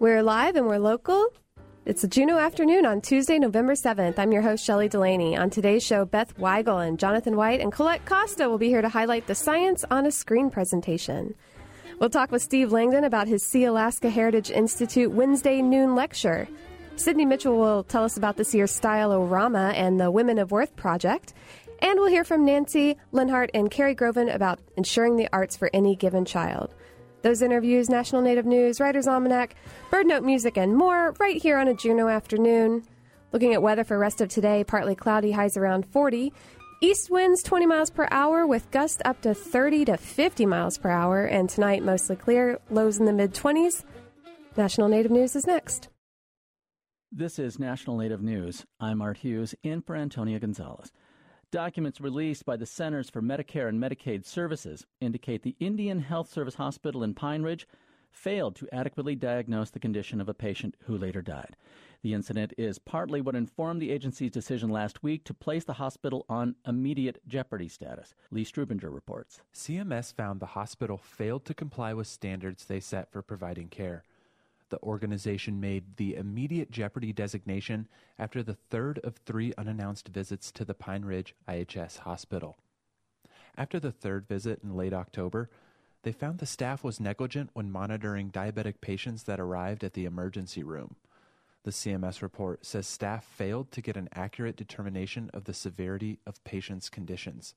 We're live and we're local. It's a Juneau afternoon on Tuesday, November 7th. I'm your host, Shelley Delaney. On today's show, Beth Weigel and Jonathan White and Colette Costa will be here to highlight the science on a screen presentation. We'll talk with Steve Langdon about his Sealaska Heritage Institute Wednesday noon lecture. Sydney Mitchell will tell us about this year's Style-O-Rama and the Women of Worth project. And we'll hear from Nancy Linhart and Carrie Groven about ensuring the arts for any given child. Those interviews, National Native News, Writer's Almanac, Bird Note music, and more right here on a Juneau afternoon. Looking at weather for the rest of today, partly cloudy, highs around 40. East winds 20 miles per hour with gusts up to 30 to 50 miles per hour. And tonight, mostly clear, lows in the mid-20s. National Native News is next. This is National Native News. I'm Art Hughes, in for Antonia Gonzalez. Documents released by the Centers for Medicare and Medicaid Services indicate the Indian Health Service Hospital in Pine Ridge failed to adequately diagnose the condition of a patient who later died. The incident is partly what informed the agency's decision last week to place the hospital on immediate jeopardy status. Lee Strubinger reports. CMS found the hospital failed to comply with standards they set for providing care. The organization made the immediate jeopardy designation after the third of 3 unannounced visits to the Pine Ridge IHS hospital. After the third visit in late October, they found the staff was negligent when monitoring diabetic patients that arrived at the emergency room. The CMS report says staff failed to get an accurate determination of the severity of patients' conditions.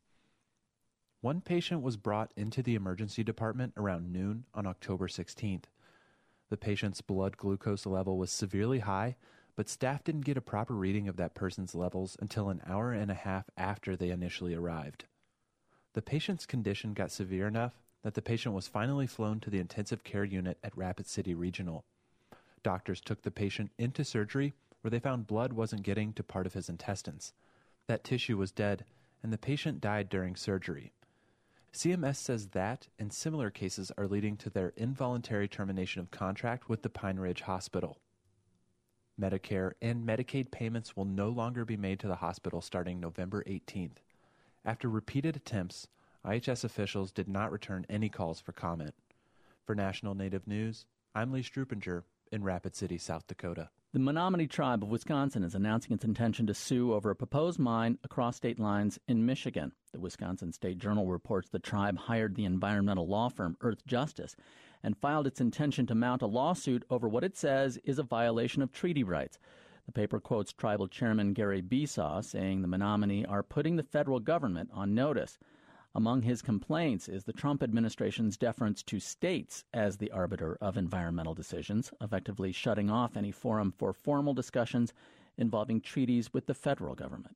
One patient was brought into the emergency department around noon on October 16th. The patient's blood glucose level was severely high, but staff didn't get a proper reading of that person's levels until an hour and a half after they initially arrived. The patient's condition got severe enough that the patient was finally flown to the intensive care unit at Rapid City Regional. Doctors took the patient into surgery where they found blood wasn't getting to part of his intestines. That tissue was dead, and the patient died during surgery. CMS says that and similar cases are leading to their involuntary termination of contract with the Pine Ridge Hospital. Medicare and Medicaid payments will no longer be made to the hospital starting November 18th. After repeated attempts, IHS officials did not return any calls for comment. For National Native News, I'm Lee Strubinger in Rapid City, South Dakota. The Menominee Tribe of Wisconsin is announcing its intention to sue over a proposed mine across state lines in Michigan. The Wisconsin State Journal reports the tribe hired the environmental law firm Earth Justice and filed its intention to mount a lawsuit over what it says is a violation of treaty rights. The paper quotes tribal chairman Gary Besaw saying the Menominee are putting the federal government on notice. Among his complaints is the Trump administration's deference to states as the arbiter of environmental decisions, effectively shutting off any forum for formal discussions involving treaties with the federal government.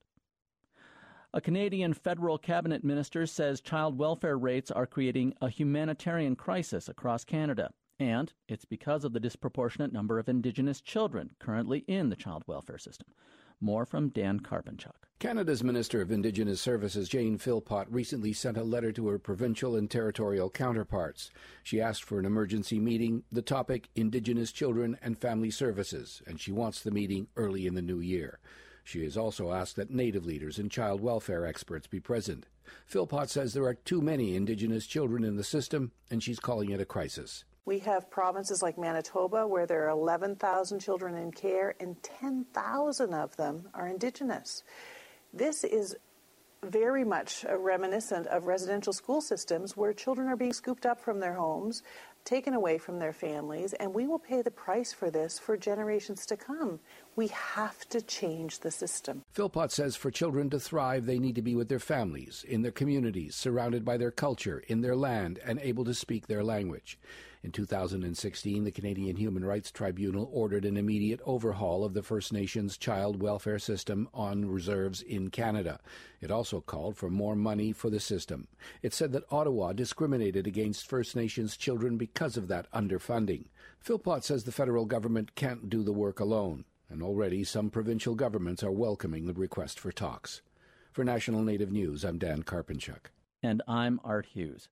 A Canadian federal cabinet minister says child welfare rates are creating a humanitarian crisis across Canada, and it's because of the disproportionate number of Indigenous children currently in the child welfare system. More from Dan Karpenchuk. Canada's Minister of Indigenous Services, Jane Philpott, recently sent a letter to her provincial and territorial counterparts. She asked for an emergency meeting, the topic Indigenous Children and Family Services, and she wants the meeting early in the new year. She has also asked that Native leaders and child welfare experts be present. Philpott says there are too many Indigenous children in the system, and she's calling it a crisis. We have provinces like Manitoba where there are 11,000 children in care and 10,000 of them are Indigenous. This is very much reminiscent of residential school systems where children are being scooped up from their homes, taken away from their families, and we will pay the price for this for generations to come. We have to change the system. Philpott says for children to thrive, they need to be with their families, in their communities, surrounded by their culture, in their land, and able to speak their language. In 2016, the Canadian Human Rights Tribunal ordered an immediate overhaul of the First Nations child welfare system on reserves in Canada. It also called for more money for the system. It said that Ottawa discriminated against First Nations children because of that underfunding. Philpott says the federal government can't do the work alone, and already some provincial governments are welcoming the request for talks. For National Native News, I'm Dan Karpenchuk. And I'm Art Hughes.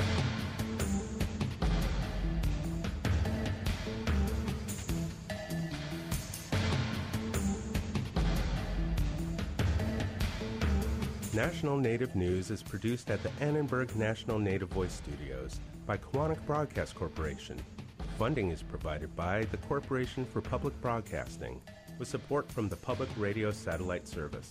National Native News is produced at the Annenberg National Native Voice Studios by Quantic Broadcast Corporation. Funding is provided by the Corporation for Public Broadcasting, with support from the Public Radio Satellite Service.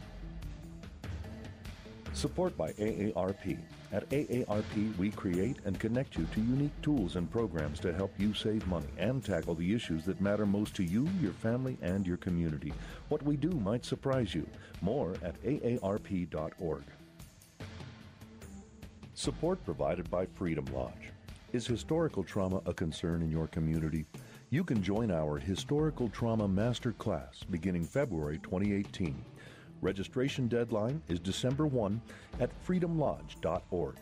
Support by AARP. At AARP, we create and connect you to unique tools and programs to help you save money and tackle the issues that matter most to you, your family, and your community. What we do might surprise you. More at aarp.org. Support provided by Freedom Lodge. Is historical trauma a concern in your community? You can join our Historical Trauma Master Class beginning February 2018. Registration deadline is December 1 at freedomlodge.org.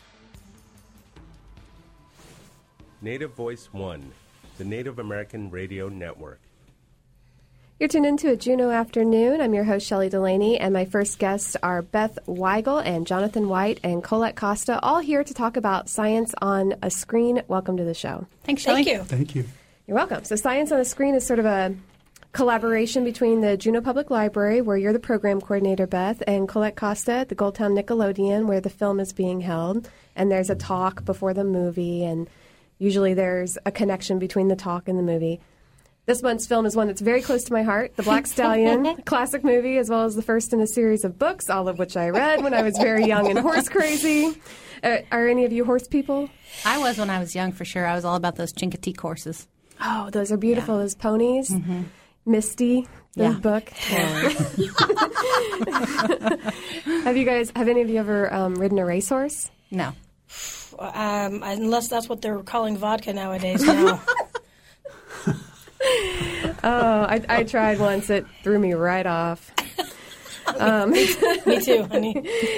Native Voice One, the Native American Radio Network. You're tuned into a Juno Afternoon. I'm your host, Shelley Delaney, and my first guests are Beth Weigel and Jonathan White and Colette Costa, all here to talk about science on a screen. Welcome to the show. Thanks, Shelley. Thank you. Thank you. You're welcome. So Science on a Screen is sort of a collaboration between the Juneau Public Library, where you're the program coordinator, Beth, and Colette Costa at the Goldtown Nickelodeon, where the film is being held. And there's a talk before the movie, and usually there's a connection between the talk and the movie. This month's film is one that's very close to my heart, The Black Stallion, classic movie, as well as the first in a series of books, all of which I read when I was very young and horse crazy. Are any of you horse people? I was when I was young, for sure. I was all about those Chincoteague horses. Oh, those are beautiful, those ponies. Mm-hmm. Misty, the book. Have any of you ever ridden a racehorse? No. Unless that's what they're calling vodka nowadays. No. Oh, I tried once. It threw me right off. Me too, honey.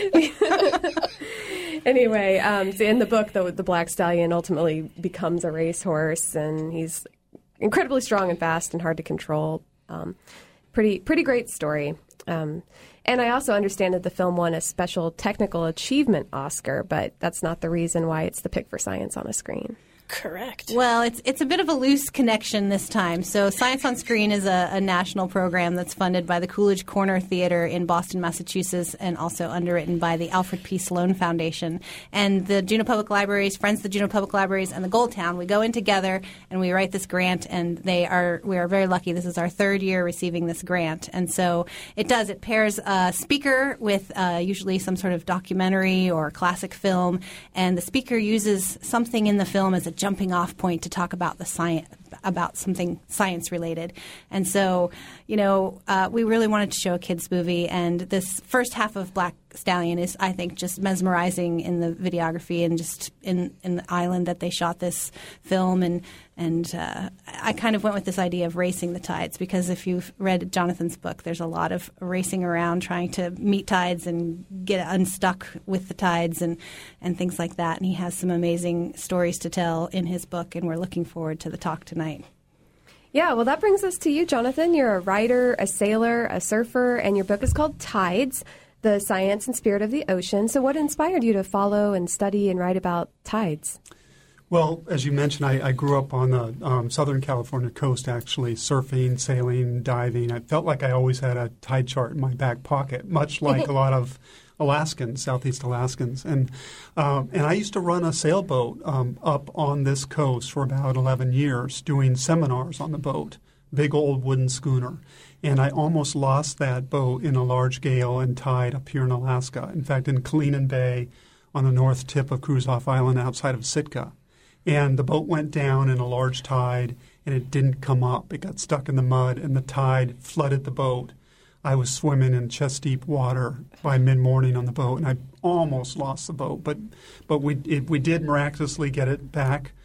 Anyway, so in the book, the Black Stallion ultimately becomes a racehorse, and he's incredibly strong and fast and hard to control. Pretty great story. And I also understand that the film won a Special Technical Achievement Oscar, but that's not the reason why it's the pick for Science on a Screen. Correct. Well, it's a bit of a loose connection this time. So Science on Screen is a national program that's funded by the Coolidge Corner Theater in Boston, Massachusetts, and also underwritten by the Alfred P. Sloan Foundation. And the Juneau Public Libraries, Friends of the Juneau Public Libraries, and the Goldtown, we go in together and we write this grant, and we are very lucky. This is our third year receiving this grant. And so it pairs a speaker with usually some sort of documentary or classic film, and the speaker uses something in the film as a jumping off point to talk about the science, about something science related. And so, we really wanted to show a kids movie, and this first half of Black Stallion is, I think, just mesmerizing in the videography and just in the island that they shot this film. And I kind of went with this idea of racing the tides, because if you've read Jonathan's book, there's a lot of racing around trying to meet tides and get unstuck with the tides and things like that. And he has some amazing stories to tell in his book, and we're looking forward to the talk tonight. Yeah, well, that brings us to you, Jonathan. You're a writer, a sailor, a surfer, and your book is called Tides, the Science and Spirit of the Ocean. So what inspired you to follow and study and write about tides? Well, as you mentioned, I grew up on the Southern California coast, actually, surfing, sailing, diving. I felt like I always had a tide chart in my back pocket, much like a lot of Alaskans, Southeast Alaskans. And I used to run a sailboat up on this coast for about 11 years, doing seminars on the boat, big old wooden schooner. And I almost lost that boat in a large gale and tide up here in Alaska. In fact, in Kalinan Bay on the north tip of Kruzof Island outside of Sitka. And the boat went down in a large tide, and it didn't come up. It got stuck in the mud, and the tide flooded the boat. I was swimming in chest-deep water by mid-morning on the boat, and I almost lost the boat. But we did miraculously get it back.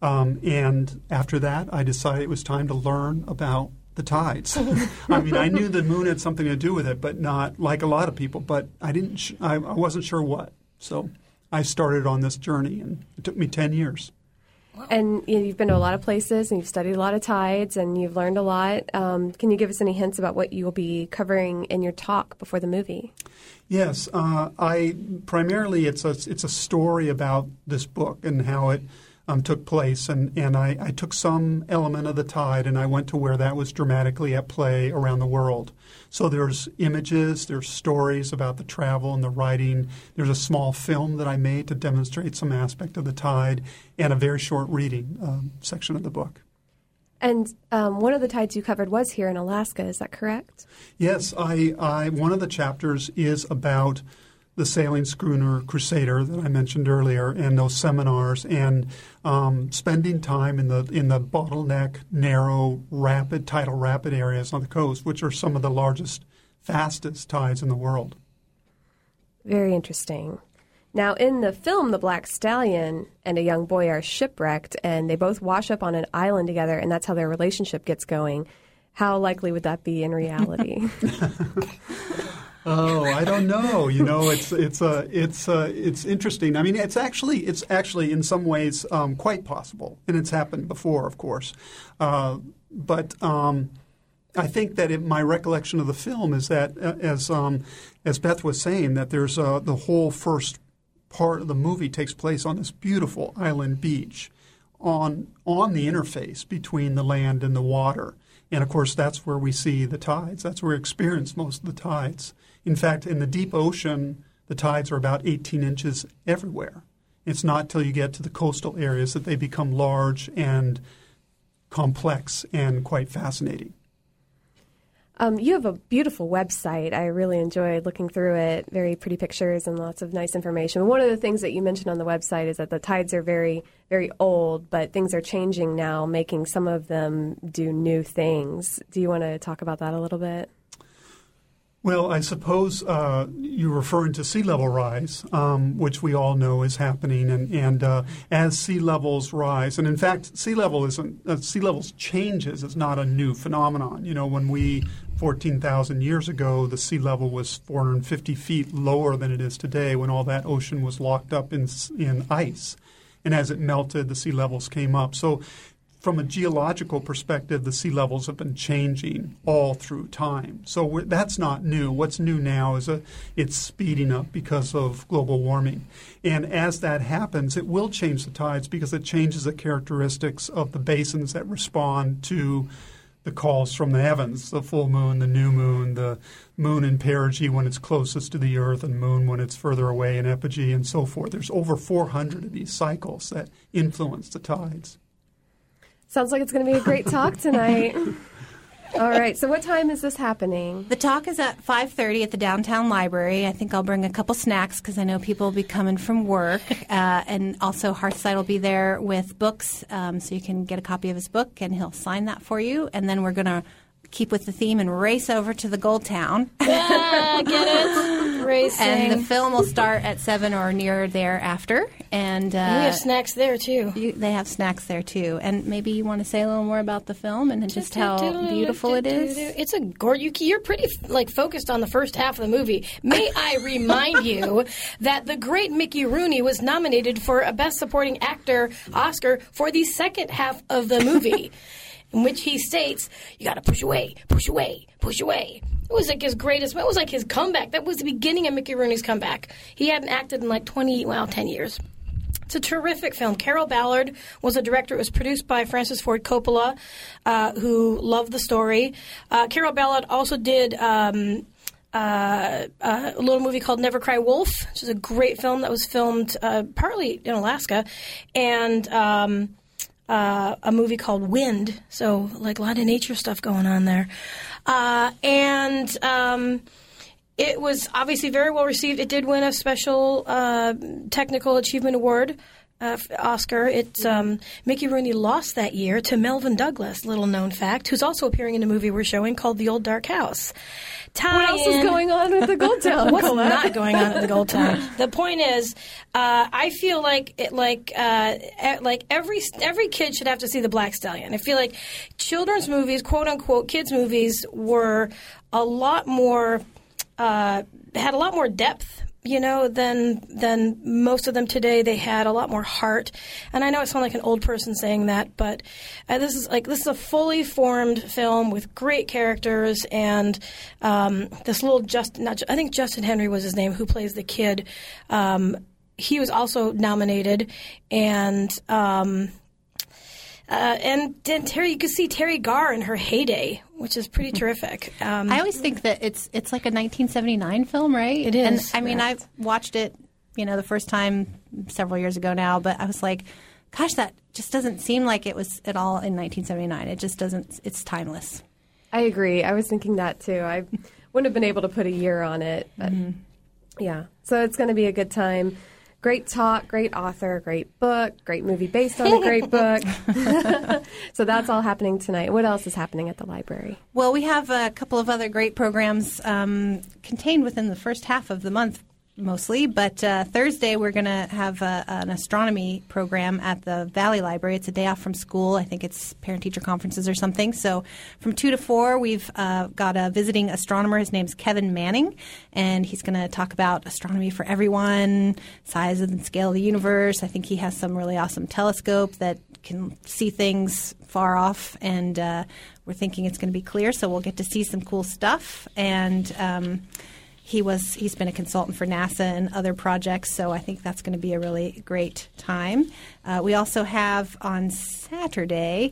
And after that, I decided it was time to learn about the tides. I mean, I knew the moon had something to do with it, but not like a lot of people. But I wasn't sure what. So I started on this journey, and it took me 10 years. And you've been to a lot of places, and you've studied a lot of tides, and you've learned a lot. Can you give us any hints about what you will be covering in your talk before the movie? Yes, it's a story about this book and how it took place, and I took some element of the tide and I went to where that was dramatically at play around the world. So there's images, there's stories about the travel and the writing. There's a small film that I made to demonstrate some aspect of the tide, and a very short reading section of the book. And one of the tides you covered was here in Alaska. Is that correct? Yes, I one of the chapters is about the sailing schooner Crusader that I mentioned earlier, and those seminars, and spending time in the bottleneck, narrow, tidal rapid areas on the coast, which are some of the largest, fastest tides in the world. Very interesting. Now, in the film, the Black Stallion and a young boy are shipwrecked, and they both wash up on an island together, and that's how their relationship gets going. How likely would that be in reality? Oh, I don't know. It's interesting. I mean, it's actually in some ways quite possible, and it's happened before, of course. But I think that my recollection of the film is that, as Beth was saying, that there's the whole first part of the movie takes place on this beautiful island beach, on the interface between the land and the water. And, of course, that's where we see the tides. That's where we experience most of the tides. In fact, in the deep ocean, the tides are about 18 inches everywhere. It's not till you get to the coastal areas that they become large and complex and quite fascinating. You have a beautiful website. I really enjoyed looking through it. Very pretty pictures and lots of nice information. One of the things that you mentioned on the website is that the tides are very, very old, but things are changing now, making some of them do new things. Do you want to talk about that a little bit? Well, I suppose you're referring to sea level rise, which we all know is happening, and as sea levels rise, and in fact, sea levels changes is not a new phenomenon. When 14,000 years ago, the sea level was 450 feet lower than it is today, when all that ocean was locked up in ice, and as it melted, the sea levels came up. So, from a geological perspective, the sea levels have been changing all through time. So that's not new. What's new now is it's speeding up because of global warming. And as that happens, it will change the tides because it changes the characteristics of the basins that respond to the calls from the heavens, the full moon, the new moon, the moon in perigee when it's closest to the earth, and moon when it's further away in apogee, and so forth. There's over 400 of these cycles that influence the tides. Sounds like it's going to be a great talk tonight. All right. So what time is this happening? The talk is at 5:30 at the downtown library. I think I'll bring a couple snacks because I know people will be coming from work. And also Hearthside will be there with books, so you can get a copy of his book, and he'll sign that for you. And then we're going to keep with the theme and race over to the Gold Town. Yeah, get it? Racing. And the film will start at 7 or near thereafter. And we have snacks there, too. They have snacks there, too. And maybe you want to say a little more about the film and just how beautiful it is? It's a gorgeous. You're pretty focused on the first half of the movie. May I remind you that the great Mickey Rooney was nominated for a Best Supporting Actor Oscar for the second half of the movie, in which he states, "You got to push away, push away, push away." It was like his greatest. It was like his comeback. That was the beginning of Mickey Rooney's comeback. He hadn't acted in 10 years. It's a terrific film. Carol Ballard was a director. It was produced by Francis Ford Coppola, who loved the story. Carol Ballard also did a little movie called Never Cry Wolf, which is a great film that was filmed partly in Alaska, and a movie called Wind. So, a lot of nature stuff going on there. It was obviously very well received. It did win a special technical achievement award, Oscar. Mickey Rooney lost that year to Melvyn Douglas, little known fact, who's also appearing in a movie we're showing called The Old Dark House. What else is going on with the Gold Town? What's not going on at the Gold Town? The point is, I feel like every kid should have to see the Black Stallion. I feel like children's movies, quote unquote, kids movies, were a lot more had a lot more depth, than most of them today. They had a lot more heart. And I know it sounds like an old person saying that, but this is a fully formed film with great characters, and this little I think Justin Henry was his name, who plays the kid. he was also nominated, and Terry, you can see Terry Garr in her heyday, which is pretty terrific. I always think that it's like a 1979 film, right? It is. And I mean, I watched it, the first time several years ago now, but I was like, gosh, that just doesn't seem like it was at all in 1979. It just doesn't. It's timeless. I agree. I was thinking that too. I wouldn't have been able to put a year on it, but yeah. So it's going to be a good time. Great talk, great author, great book, great movie based on a great book. So that's all happening tonight. What else is happening at the library? Well, we have a couple of other great programs contained within the first half of the month, mostly. But Thursday, we're going to have an astronomy program at the Valley Library. It's a day off from school. I think it's parent-teacher conferences or something. So from 2 to 4, we've got a visiting astronomer. His name's Kevin Manning, and he's going to talk about astronomy for everyone, size and scale of the universe. I think he has some really awesome telescope that can see things far off, and we're thinking it's going to be clear, so we'll get to see some cool stuff. And he's been a consultant for NASA and other projects, so I think that's going to be a really great time. We also have on Saturday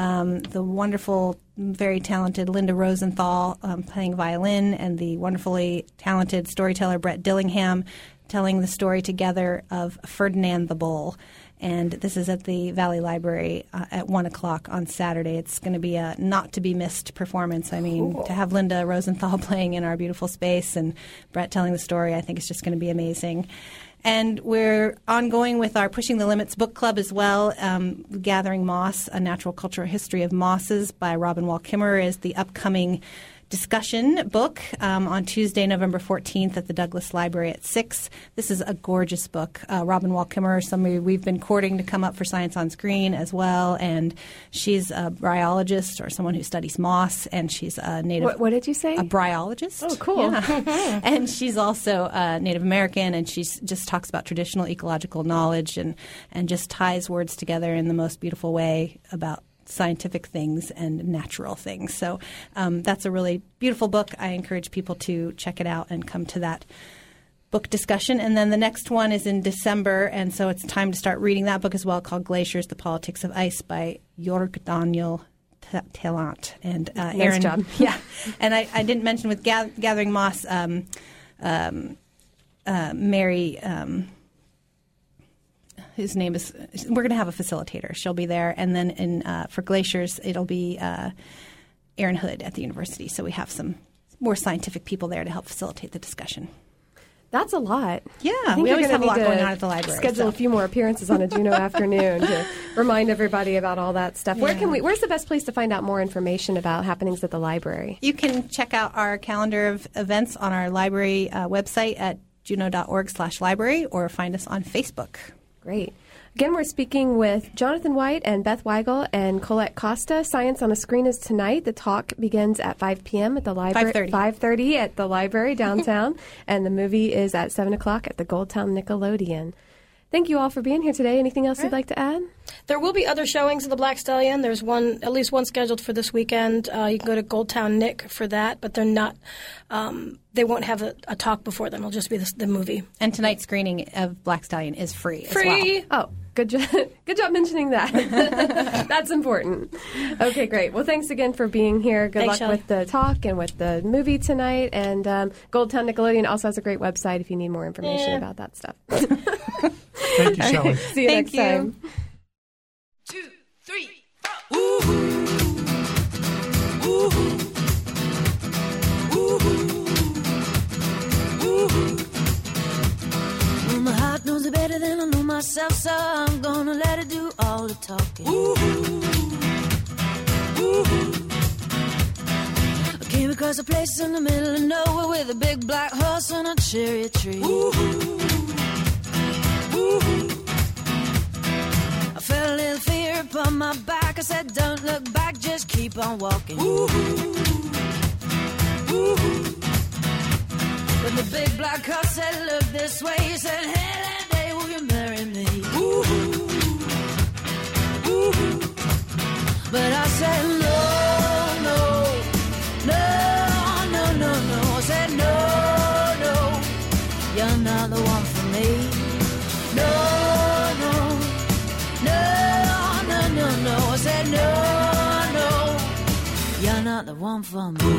the wonderful, very talented Linda Rosenthal playing violin, and the wonderfully talented storyteller Brett Dillingham telling the story together of Ferdinand the Bull. And this is at the Valley Library at 1 o'clock on Saturday. It's going to be a not-to-be-missed performance. I mean, to have Linda Rosenthal playing in our beautiful space and Brett telling the story, I think it's just going to be amazing. And we're ongoing with our Pushing the Limits book club as well. Gathering Moss, A Natural Cultural History of Mosses by Robin Wall Kimmerer is the upcoming discussion book on Tuesday, November 14th at the Douglas Library at 6. This is a gorgeous book. Robin Wall Kimmerer, somebody we've been courting to come up for Science on Screen as well, and she's a bryologist or someone who studies moss, and she's a native... What did you say? A bryologist. Oh, cool. Yeah. And she's also Native American, and she just talks about traditional ecological knowledge and just ties words together in the most beautiful way about scientific things and natural things. So that's a really beautiful book. I encourage people to check it out and come to that book discussion. And then the next one is in December, and so it's time to start reading that book as well, called Glaciers, The Politics of Ice by Jörg Daniel Tallant. And nice Aaron, job. Yeah. And I didn't mention with Gathering Moss, Mary... his name is. We're going to have a facilitator. She'll be there, and then for Glaciers, it'll be Aaron Hood at the university. So we have some more scientific people there to help facilitate the discussion. That's a lot. Yeah, we always have a lot going on at the library. Schedule a few more appearances on a Juno afternoon to remind everybody about all that stuff. Yeah. Where's the best place to find out more information about happenings at the library? You can check out our calendar of events on our library website at juno.org/library, or find us on Facebook. Great. Again, we're speaking with Jonathan White and Beth Weigel and Colette Costa. Science on a Screen is tonight. The talk begins at 5 p.m. at the library. 5:30 at the library downtown. And the movie is at 7 o'clock at the Goldtown Nickelodeon. Thank you all for being here today. Anything else you'd like to add? There will be other showings of The Black Stallion. There's at least one scheduled for this weekend. You can go to Goldtown Nick for that, but they're not. They won't have a talk before them. It'll just be the movie. And tonight's screening of Black Stallion is free. Free. As well. Oh, good job! Good job mentioning that. That's important. Okay, great. Well, thanks again for being here. Good luck with the talk and with the movie tonight. And Goldtown Nickelodeon also has a great website if you need more information about that stuff. Thank you, Shelley. See you next time. 2, 3, 4. Ooh. Ooh. Ooh. Ooh. Well, my heart knows it better than I know myself, so I'm gonna let it do all the talking. Ooh. Ooh. I came across a place in the middle of nowhere with a big black horse and a cherry tree. Ooh. I felt a little fear upon my back. I said, don't look back, just keep on walking. Ooh. Ooh. When the big black horse said, look this way, he said, hey, that day, will you marry me? Ooh. Ooh. But I said, no, no, no, no, no, no. I said, no, no, you're not the one for me. one for me.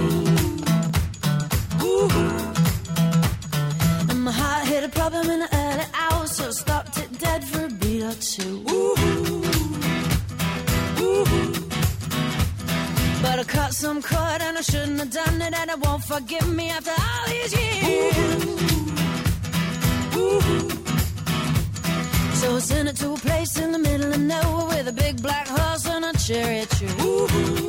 Ooh. And my heart hit a problem in the early hours, so stopped it dead for a beat or two. Ooh. Ooh. But I cut some cord and I shouldn't have done it, and it won't forgive me after all these years. Ooh. So I sent it to a place in the middle of nowhere with a big black horse and a cherry tree. Ooh.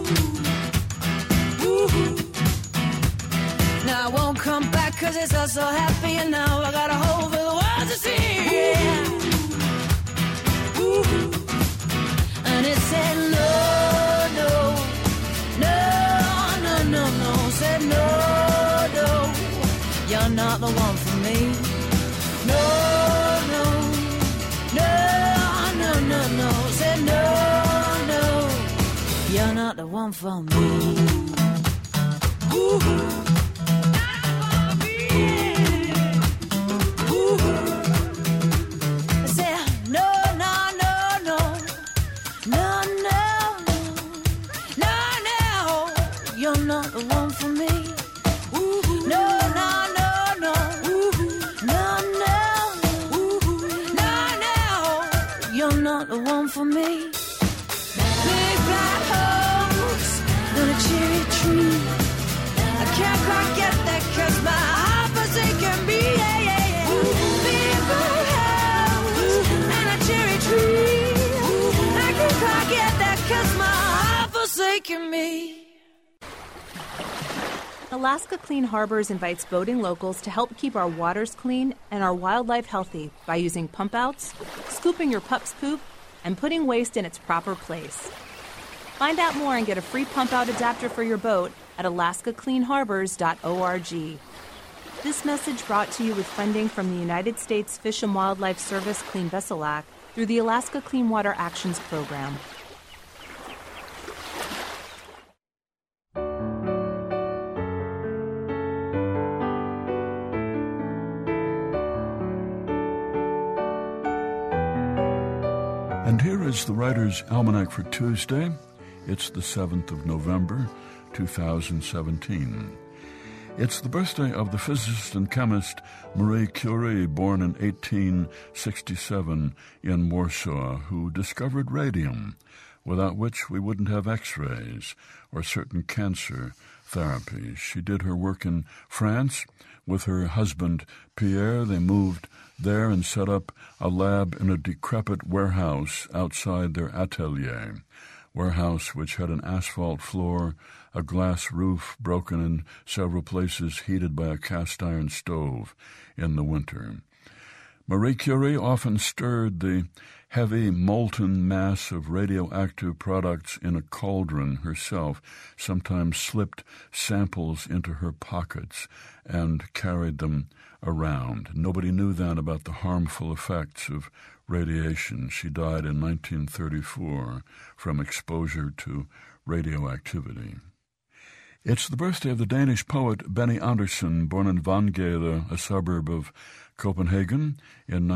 Ooh. Now I won't come back 'cause it's all so happy, and now I got a hole for the world to see. Yeah. Ooh. And it said no, no, no, no, no, no. Said no, no, you're not the one for me. No, no, no, no, no, no. Said no, no, you're not the one for me. Ooh. For me, big black holes and a cherry tree. I can't quite get that 'cause my heart forsaken me. Yeah, yeah, yeah. Big black holes and a cherry tree. I can't quite get that 'cause my heart forsaken me. Alaska Clean Harbors invites boating locals to help keep our waters clean and our wildlife healthy by using pump-outs, scooping your pup's poop, and putting waste in its proper place. Find out more and get a free pump-out adapter for your boat at alaskacleanharbors.org. This message brought to you with funding from the United States Fish and Wildlife Service Clean Vessel Act through the Alaska Clean Water Actions Program. And here is the Writer's Almanac for Tuesday. It's the 7th of November, 2017. It's the birthday of the physicist and chemist Marie Curie, born in 1867 in Warsaw, who discovered radium, without which we wouldn't have X-rays or certain cancer therapies. She did her work in France with her husband Pierre. They moved there and set up a lab in a decrepit warehouse outside their atelier, warehouse which had an asphalt floor, a glass roof broken in several places, heated by a cast-iron stove in the winter. Marie Curie often stirred the heavy molten mass of radioactive products in a cauldron herself, sometimes slipped samples into her pockets and carried them around. Nobody knew then about the harmful effects of radiation. She died in 1934 from exposure to radioactivity. It's the birthday of the Danish poet Benny Andersen, born in Vangede, a suburb of Copenhagen, in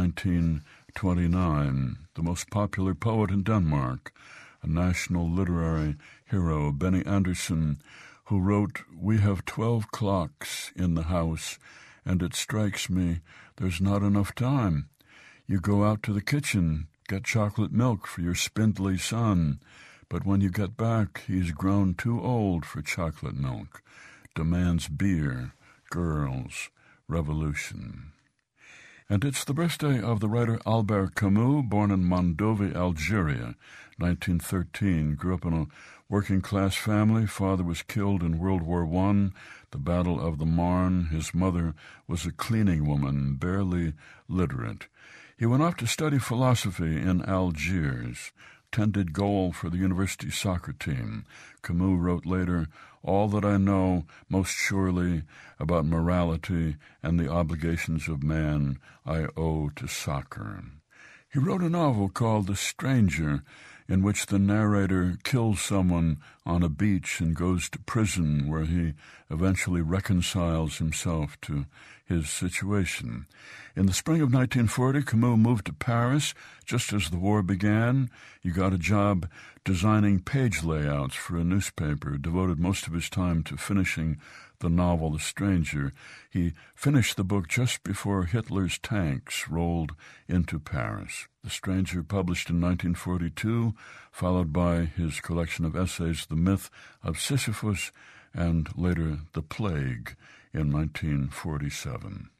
1929. The most popular poet in Denmark, a national literary hero, Benny Andersen, who wrote, "We have 12 clocks in the house, and it strikes me there's not enough time. You go out to the kitchen, get chocolate milk for your spindly son, but when you get back, he's grown too old for chocolate milk, demands beer, girls, revolution." And it's the birthday of the writer Albert Camus, born in Mondovi, Algeria, 1913, grew up in a working-class family. Father was killed in World War I, the Battle of the Marne. His mother was a cleaning woman, barely literate. He went off to study philosophy in Algiers, tended goal for the university soccer team. Camus wrote later, "All that I know most surely about morality and the obligations of man I owe to soccer." He wrote a novel called The Stranger in which the narrator kills someone on a beach and goes to prison, where he eventually reconciles himself to his situation. In the spring of 1940, Camus moved to Paris just as the war began. He got a job designing page layouts for a newspaper, devoted most of his time to finishing the novel The Stranger. He finished the book just before Hitler's tanks rolled into Paris. The Stranger, published in 1942, followed by his collection of essays, The Myth of Sisyphus, and later The Plague in 1947.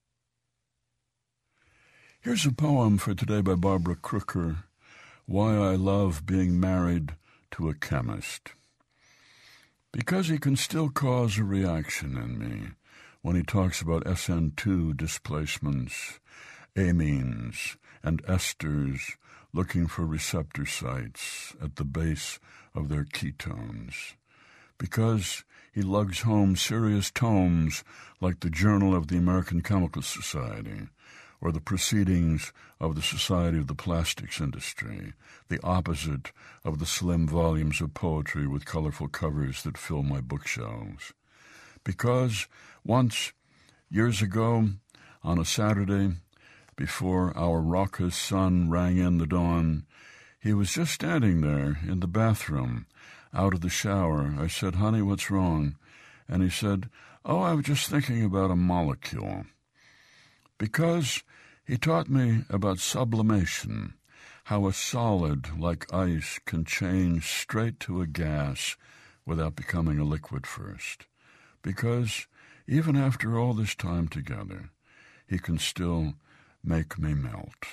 Here's a poem for today by Barbara Crooker, Why I Love Being Married to a Chemist. Because he can still cause a reaction in me when he talks about SN2 displacements, amines, and esters looking for receptor sites at the base of their ketones. Because he lugs home serious tomes like the Journal of the American Chemical Society, or the Proceedings of the Society of the Plastics Industry, the opposite of the slim volumes of poetry with colorful covers that fill my bookshelves. Because once, years ago, on a Saturday, before our raucous sun rang in the dawn, he was just standing there in the bathroom, out of the shower. I said, "Honey, what's wrong?" And he said, "Oh, I was just thinking about a molecule." Because he taught me about sublimation, how a solid like ice can change straight to a gas without becoming a liquid first. Because even after all this time together, he can still make me melt.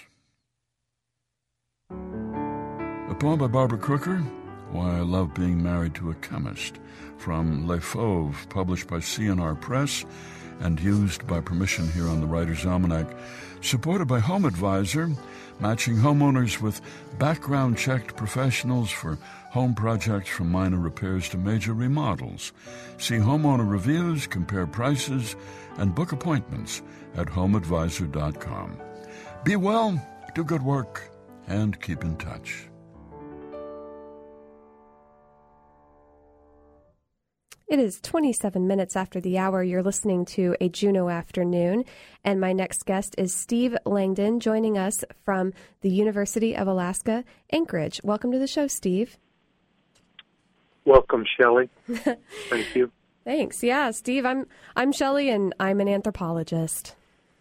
A poem by Barbara Crooker, Why I Love Being Married to a Chemist, from Les Fauves, published by C&R Press and used by permission here on the Writer's Almanac, supported by Home Advisor, matching homeowners with background-checked professionals for home projects from minor repairs to major remodels. See homeowner reviews, compare prices, and book appointments at homeadvisor.com. Be well, do good work, and keep in touch. It is 27 minutes after the hour. You're listening to A Juneau Afternoon, and my next guest is Steve Langdon, joining us from the University of Alaska, Anchorage. Welcome to the show, Steve. Welcome, Shelley. Thank you. Thanks. Yeah, Steve, I'm Shelley, and I'm an anthropologist.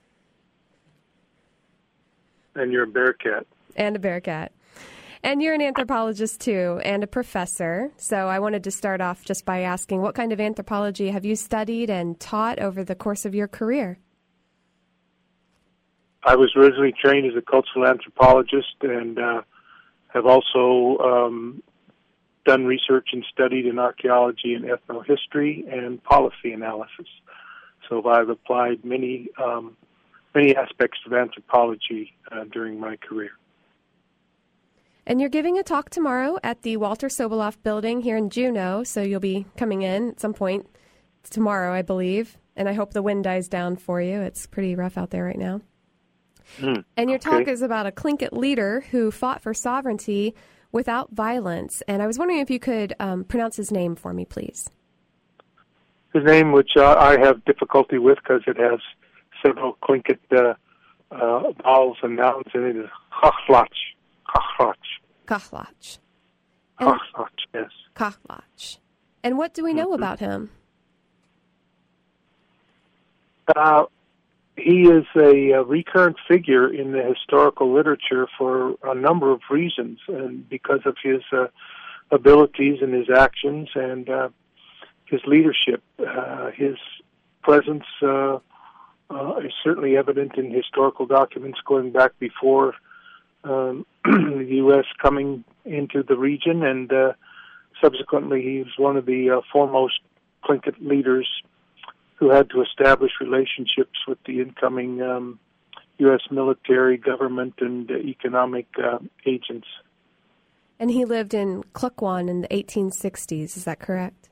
And you're a bearcat. And a bearcat. And you're an anthropologist, too, and a professor. So I wanted to start off just by asking, what kind of anthropology have you studied and taught over the course of your career? I was originally trained as a cultural anthropologist and have also done research and studied in archaeology and ethnohistory and policy analysis. So I've applied many aspects of anthropology during my career. And you're giving a talk tomorrow at the Walter Soboleff Building here in Juneau, so you'll be coming in at some point tomorrow, I believe. And I hope the wind dies down for you. It's pretty rough out there right now. And your talk is about a Tlingit leader who fought for sovereignty without violence. And I was wondering if you could pronounce his name for me, please. His name, which I have difficulty with because it has several Tlingit vowels and nouns in it, is Kakhlach. Kakhlach. Kakhlach, yes. Kakhlach. And what do we know about him? He is a recurrent figure in the historical literature for a number of reasons, and because of his abilities and his actions and his leadership. His presence is certainly evident in historical documents going back before the U.S. coming into the region, and subsequently he was one of the foremost Tlingit leaders who had to establish relationships with the incoming U.S. military, government, and economic agents. And he lived in Klukwan in the 1860s, is that correct?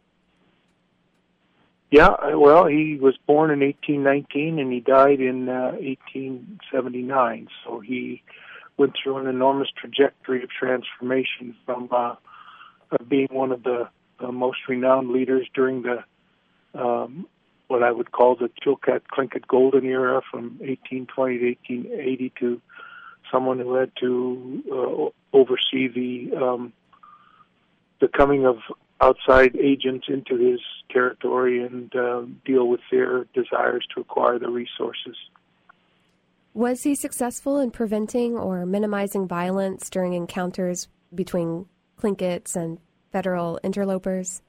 Yeah, well, he was born in 1819 and he died in 1879, so he went through an enormous trajectory of transformation from being one of the most renowned leaders during the what I would call the Chilkat Tlingit Golden Era from 1820 to 1880 to someone who had to oversee the coming of outside agents into his territory and deal with their desires to acquire the resources. Was he successful in preventing or minimizing violence during encounters between Tlinkits and federal interlopers?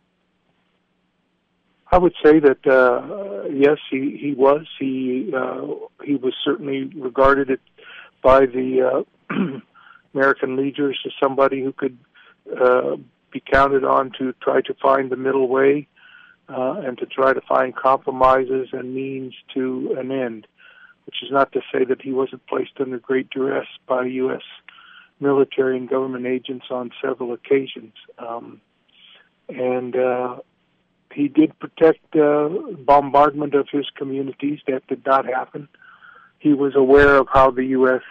I would say that yes, he was. He was certainly regarded by the American leaders as somebody who could be counted on to try to find the middle way and to try to find compromises and means to an end. Which is not to say that he wasn't placed under great duress by U.S. military and government agents on several occasions. And he did protect bombardment of his communities. That did not happen. He was aware of how the U.S.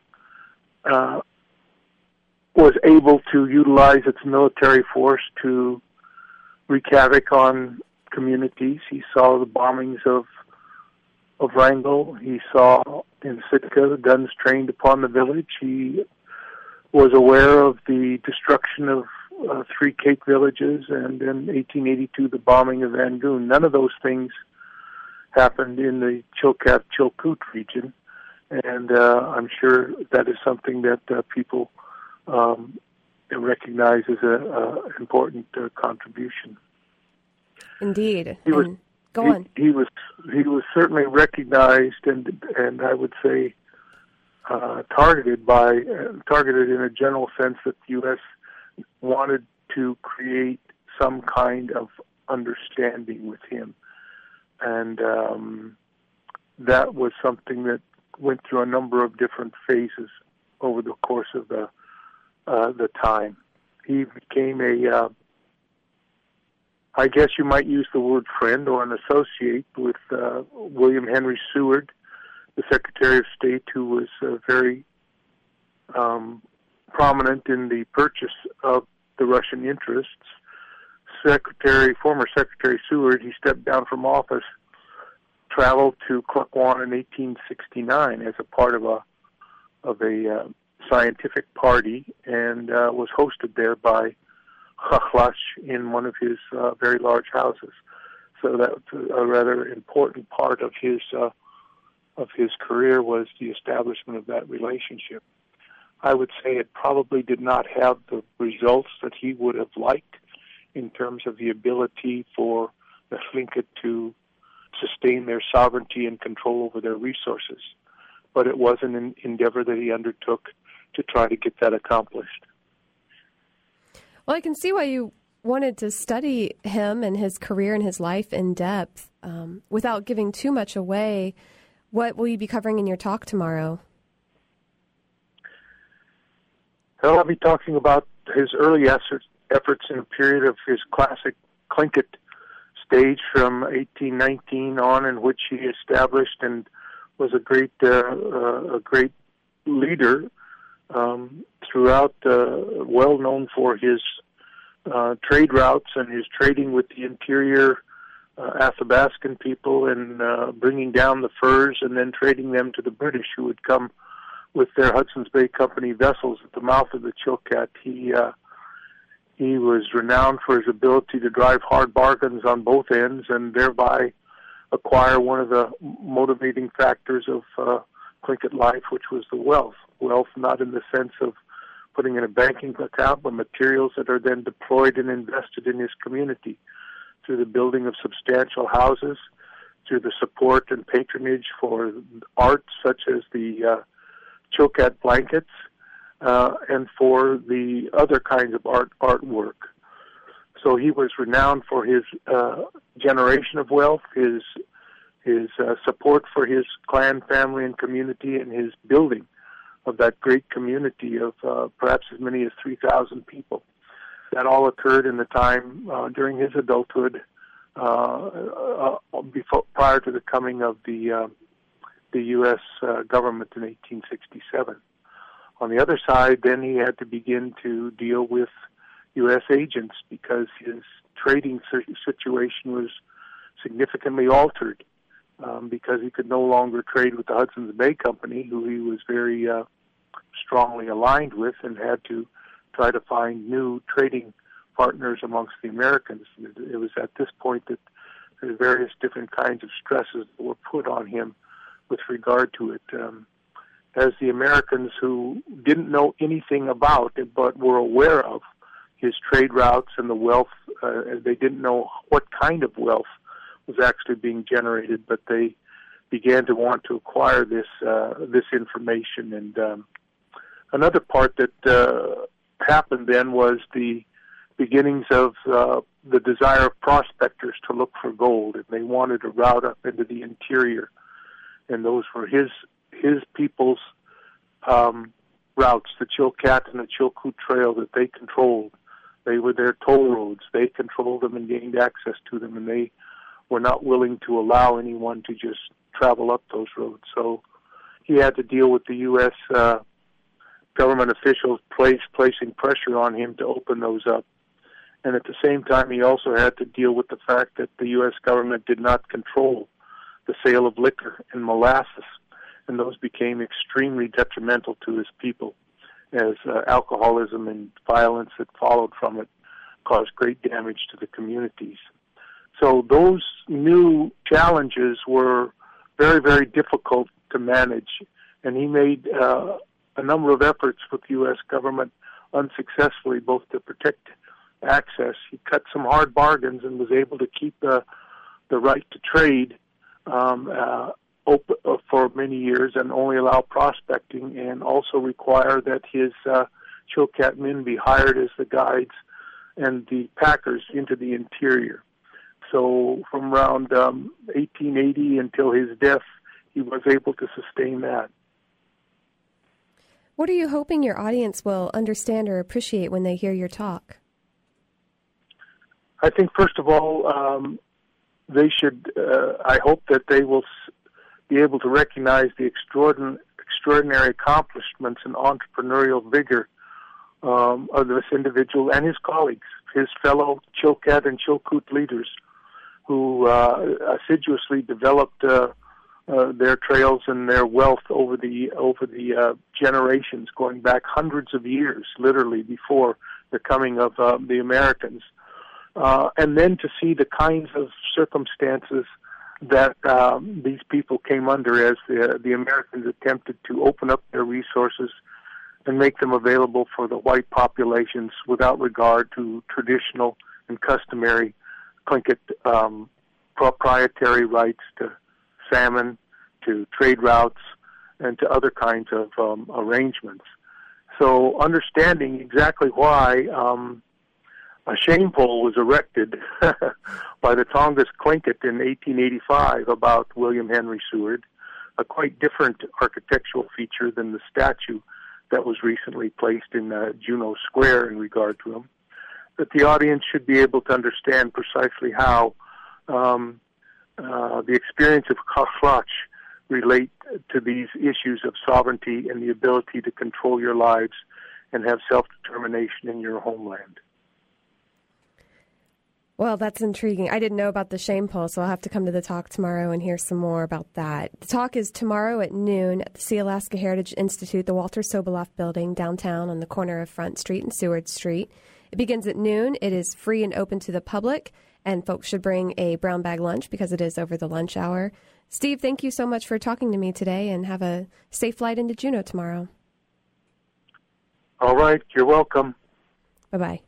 Was able to utilize its military force to wreak havoc on communities. He saw the bombings of Wrangell. He saw in Sitka the guns trained upon the village. He was aware of the destruction of 3 Cape villages, and in 1882 the bombing of Rangoon. None of those things happened in the Chilkat-Chilkoot region, and I'm sure that is something that people recognize as an important contribution. Indeed. Go on. He was certainly recognized and I would say targeted in a general sense that the U.S. wanted to create some kind of understanding with him, and that was something that went through a number of different phases over the course of the time. He became I guess you might use the word friend or an associate with William Henry Seward, the Secretary of State, who was very prominent in the purchase of the Russian interests. Former Secretary Seward, he stepped down from office, traveled to Klukwan in 1869 as a part of a scientific party, and was hosted there by Chachlas in one of his very large houses. So that was a rather important part of his career, was the establishment of that relationship. I would say it probably did not have the results that he would have liked in terms of the ability for the Tlingit to sustain their sovereignty and control over their resources. But it was an endeavor that he undertook to try to get that accomplished. Well, I can see why you wanted to study him and his career and his life in depth. Without giving too much away, what will you be covering in your talk tomorrow? Well, I'll be talking about his early efforts in a period of his classic Tlingit stage from 1819 on, in which he established and was a great leader throughout, well known for his trade routes and his trading with the interior Athabascan people and bringing down the furs and then trading them to the British, who would come with their Hudson's Bay Company vessels at the mouth of the Chilkat. He was renowned for his ability to drive hard bargains on both ends and thereby acquire one of the motivating factors of Tlingit life, which was the wealth. Wealth not in the sense of putting in a banking account, but materials that are then deployed and invested in his community through the building of substantial houses, through the support and patronage for art such as the Chilkat blankets, and for the other kinds of artwork. So he was renowned for his generation of wealth, his support for his clan, family, and community, and his building of that great community of perhaps as many as 3,000 people. That all occurred in the time during his adulthood, prior to the coming of the U.S. government in 1867. On the other side, then he had to begin to deal with U.S. agents because his trading situation was significantly altered because he could no longer trade with the Hudson's Bay Company, who he was very strongly aligned with, and had to try to find new trading partners amongst the Americans. It was at this point that there were various different kinds of stresses that were put on him with regard to it. As the Americans who didn't know anything about it but were aware of his trade routes and the wealth, they didn't know what kind of wealth was actually being generated, but they began to want to acquire this information. And another part that happened then was the beginnings of the desire of prospectors to look for gold, and they wanted a route up into the interior, and those were his people's routes, the Chilkat and the Chilkoot Trail that they controlled. They were their toll roads. They controlled them and gained access to them, and they were not willing to allow anyone to just travel up those roads. So he had to deal with the U.S. Government officials placing pressure on him to open those up. And at the same time, he also had to deal with the fact that the U.S. government did not control the sale of liquor and molasses, and those became extremely detrimental to his people, as alcoholism and violence that followed from it caused great damage to the communities. So those new challenges were very, very difficult to manage, and he made a number of efforts with the U.S. government unsuccessfully, both to protect access. He cut some hard bargains and was able to keep the right to trade open for many years and only allow prospecting, and also require that his Chilkat men be hired as the guides and the packers into the interior. So from around 1880 until his death, he was able to sustain that. What are you hoping your audience will understand or appreciate when they hear your talk? I think, first of all, they should, I hope that they will be able to recognize the extraordinary accomplishments and entrepreneurial vigor of this individual and his colleagues, his fellow Chilkat and Chilkoot leaders, who assiduously developed their trails and their wealth over the generations, going back hundreds of years, literally, before the coming of the Americans. And then to see the kinds of circumstances that these people came under as the Americans attempted to open up their resources and make them available for the white populations without regard to traditional and customary Tlingit proprietary rights to salmon, to trade routes, and to other kinds of arrangements. So understanding exactly why a shame pole was erected by the Tongass Tlingit in 1885 about William Henry Seward, a quite different architectural feature than the statue that was recently placed in Juneau Square in regard to him, that the audience should be able to understand precisely how the experience of Kaflach relate to these issues of sovereignty and the ability to control your lives and have self-determination in your homeland. Well, that's intriguing. I didn't know about the shame pole, so I'll have to come to the talk tomorrow and hear some more about that. The talk is tomorrow at noon at the Sealaska Heritage Institute, the Walter Soboleff Building, downtown on the corner of Front Street and Seward Street. It begins at noon. It is free and open to the public, and folks should bring a brown bag lunch because it is over the lunch hour. Steve, thank you so much for talking to me today, and have a safe flight into Juneau tomorrow. All right. You're welcome. Bye-bye.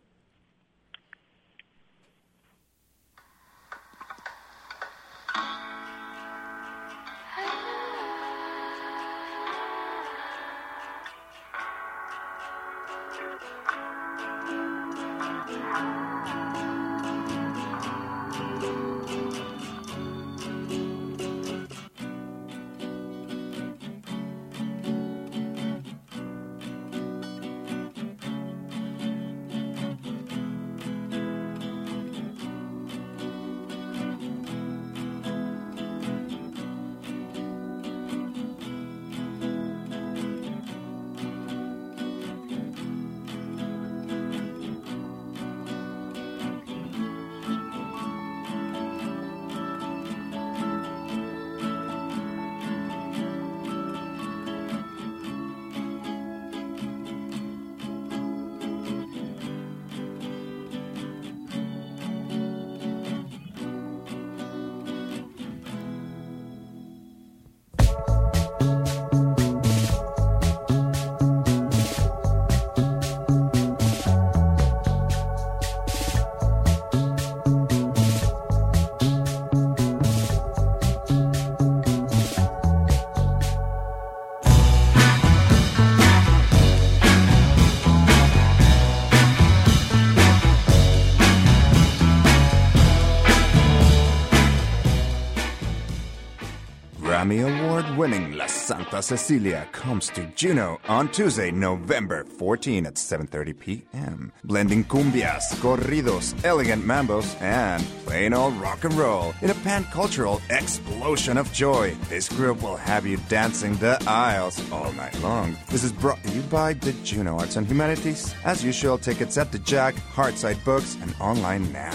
Grammy Award-winning La Santa Cecilia comes to Juneau on Tuesday, November 14 at 7:30 p.m. Blending cumbias, corridos, elegant mambos, and plain old rock and roll in a pan-cultural explosion of joy. This group will have you dancing the aisles all night long. This is brought to you by the Juneau Arts and Humanities. As usual, tickets at the Jack, Heartside Books, and online now.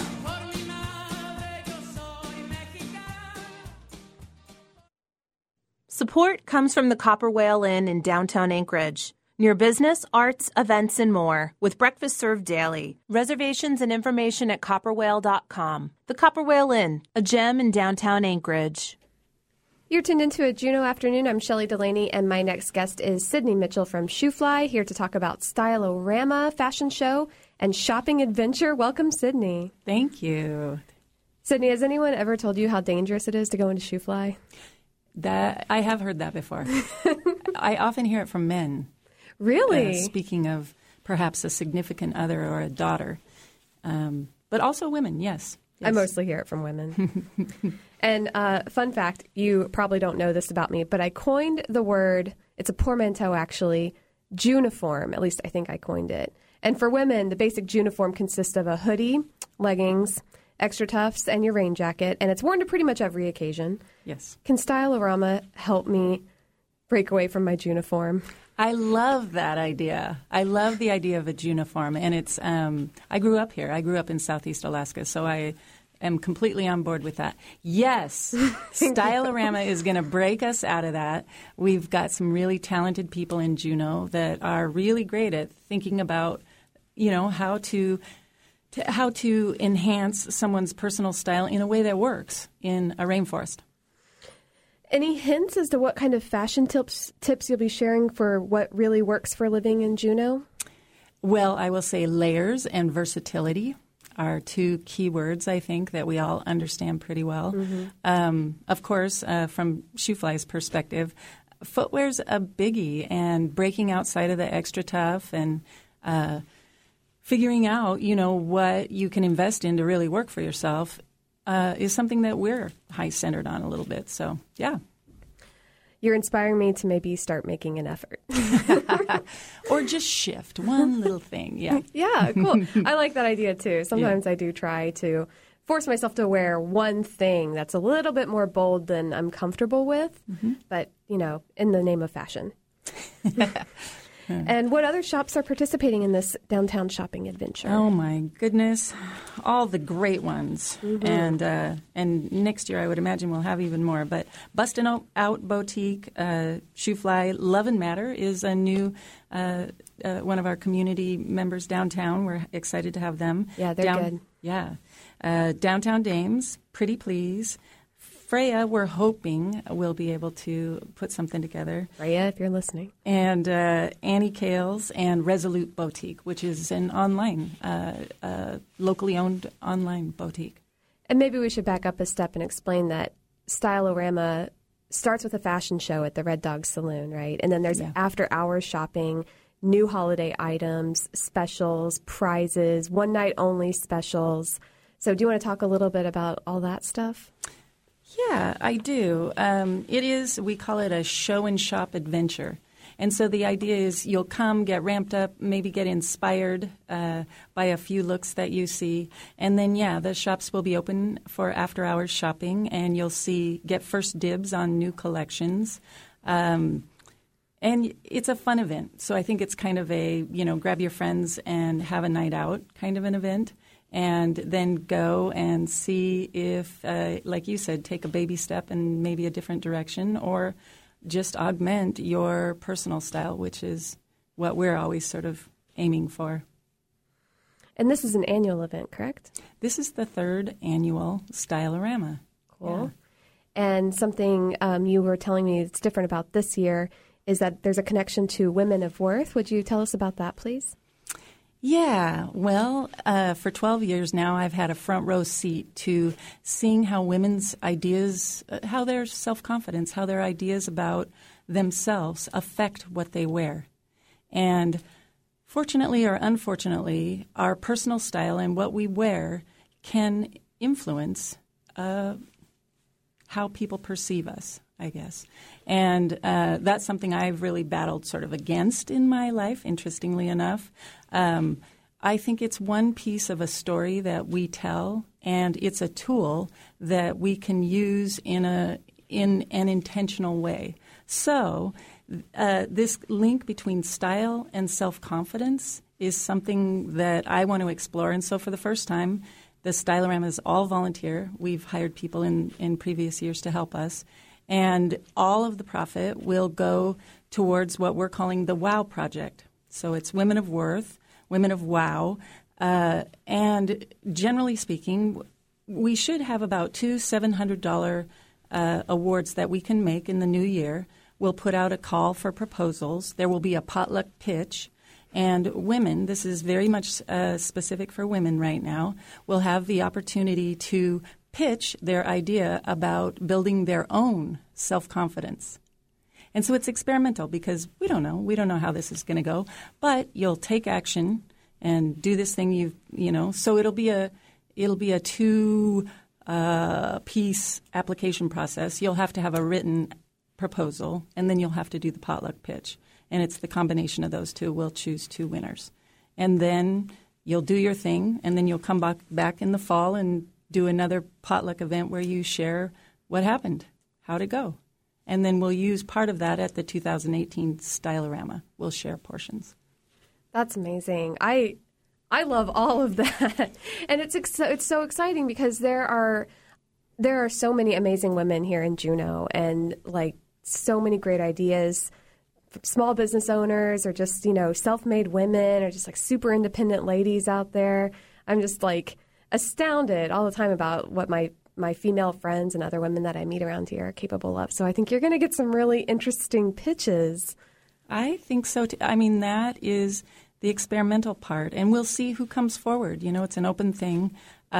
Support comes from the Copper Whale Inn in downtown Anchorage. Near business, arts, events, and more, with breakfast served daily. Reservations and information at copperwhale.com. The Copper Whale Inn, a gem in downtown Anchorage. You're tuned into a Juneau Afternoon. I'm Shelley Delaney, and my next guest is Sydney Mitchell from Shoefly, here to talk about Style-O-Rama fashion show and shopping adventure. Welcome, Sydney. Thank you. Sydney, has anyone ever told you how dangerous it is to go into Shoefly? That I have heard that before. I often hear it from men. Really? Speaking of perhaps a significant other or a daughter. But also women, yes. I mostly hear it from women. And fun fact, you probably don't know this about me, but I coined the word, it's a portmanteau actually, Juniform. At least I think I coined it. And for women, the basic Juniform consists of a hoodie, leggings, extra tufts, and your rain jacket, and it's worn to pretty much every occasion. Yes. Can Style-O-Rama help me break away from my Juniform? I love that idea. I love the idea of a Juniform, and it's. I grew up here. I grew up in Southeast Alaska, so I am completely on board with that. Yes, Style-O-Rama is going to break us out of that. We've got some really talented people in Juneau that are really great at thinking about, how to enhance someone's personal style in a way that works in a rainforest. Any hints as to what kind of fashion tips you'll be sharing for what really works for living in Juneau? Well, I will say layers and versatility are two key words, I think, that we all understand pretty well. Mm-hmm. Of course, from Shoefly's perspective, footwear's a biggie, and breaking outside of the extra tough and figuring out, what you can invest in to really work for yourself is something that we're high-centered on a little bit. So, yeah. You're inspiring me to maybe start making an effort. Or just shift one little thing, yeah. Yeah, cool. I like that idea, too. Sometimes I do try to force myself to wear one thing that's a little bit more bold than I'm comfortable with, but, in the name of fashion. And what other shops are participating in this downtown shopping adventure? Oh, my goodness. All the great ones. Mm-hmm. And next year I would imagine we'll have even more. But Bustin' Out Boutique, Shoefly, Love and Matter is a new one of our community members downtown. We're excited to have them. Yeah, they're good. Yeah. Downtown Dames, Pretty Please. Freya, we're hoping we'll be able to put something together. Freya, if you're listening. And Annie Kales and Resolute Boutique, which is an online, locally owned online boutique. And maybe we should back up a step and explain that Style-O-Rama starts with a fashion show at the Red Dog Saloon, right? And then there's after-hours shopping, new holiday items, specials, prizes, one-night-only specials. So do you want to talk a little bit about all that stuff? Yeah, I do. We call it a show and shop adventure. And so the idea is you'll come, get ramped up, maybe get inspired by a few looks that you see. And then, the shops will be open for after-hours shopping, and you'll get first dibs on new collections. And it's a fun event. So I think it's kind of a, grab your friends and have a night out kind of an event. And then go and see if, like you said, take a baby step in maybe a different direction, or just augment your personal style, which is what we're always sort of aiming for. And this is an annual event, correct? This is the third annual Style-O-Rama. Cool. Yeah. And something you were telling me that's different about this year is that there's a connection to Women of Worth. Would you tell us about that, please? Yeah, well, for 12 years now, I've had a front row seat to seeing how women's ideas, how their self-confidence, how their ideas about themselves affect what they wear. And fortunately or unfortunately, our personal style and what we wear can influence how people perceive us. I guess. And that's something I've really battled sort of against in my life, interestingly enough. I think it's one piece of a story that we tell, and it's a tool that we can use in an intentional way. So this link between style and self-confidence is something that I want to explore. And so for the first time, the Stylorama is all volunteer. We've hired people in previous years to help us. And all of the profit will go towards what we're calling the WOW Project. So it's Women of Worth, Women of WOW. And generally speaking, we should have about two $700 awards that we can make in the new year. We'll put out a call for proposals. There will be a potluck pitch. And women, this is very much specific for women right now, will have the opportunity to pitch their idea about building their own self-confidence. And so it's experimental because we don't know. We don't know how this is going to go. But you'll take action and do this thing you know. So it'll be a two piece application process. You'll have to have a written proposal, and then you'll have to do the potluck pitch. And it's the combination of those two. We'll choose two winners. And then you'll do your thing, and then you'll come back in the fall and do another potluck event where you share what happened, how'd it go. And then we'll use part of that at the 2018 Stylorama. We'll share portions. That's amazing. I love all of that. And it's so exciting because there are so many amazing women here in Juneau and like so many great ideas. Small business owners or just, self-made women or just like super independent ladies out there. I'm just like astounded all the time about what my female friends and other women that I meet around here are capable of. So I think you're going to get some really interesting pitches. I think so too. I mean, that is the experimental part, and we'll see who comes forward. It's an open thing.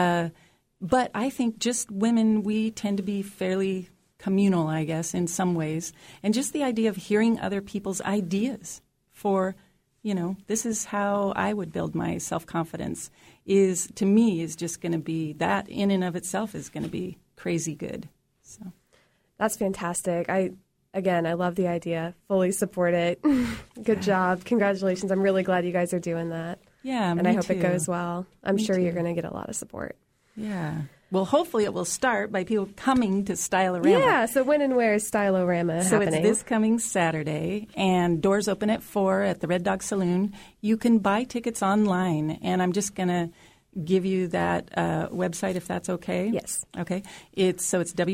But I think just women, we tend to be fairly communal, I guess, in some ways. And just the idea of hearing other people's ideas for, this is how I would build my self-confidence is just going to be, that in and of itself is going to be crazy good. So that's fantastic. I love the idea. Fully support it. Good job. Congratulations. I'm really glad you guys are doing that. Yeah, and I hope it goes well. I'm sure you're going to get a lot of support. Yeah. Well, hopefully it will start by people coming to Stylorama. Yeah, so when and where is Stylorama happening? So it's this coming Saturday, and doors open at 4 at the Red Dog Saloon. You can buy tickets online, and I'm just going to give you that website if that's okay. Yes. Okay. It's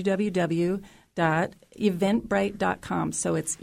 www.eventbrite.com. So it's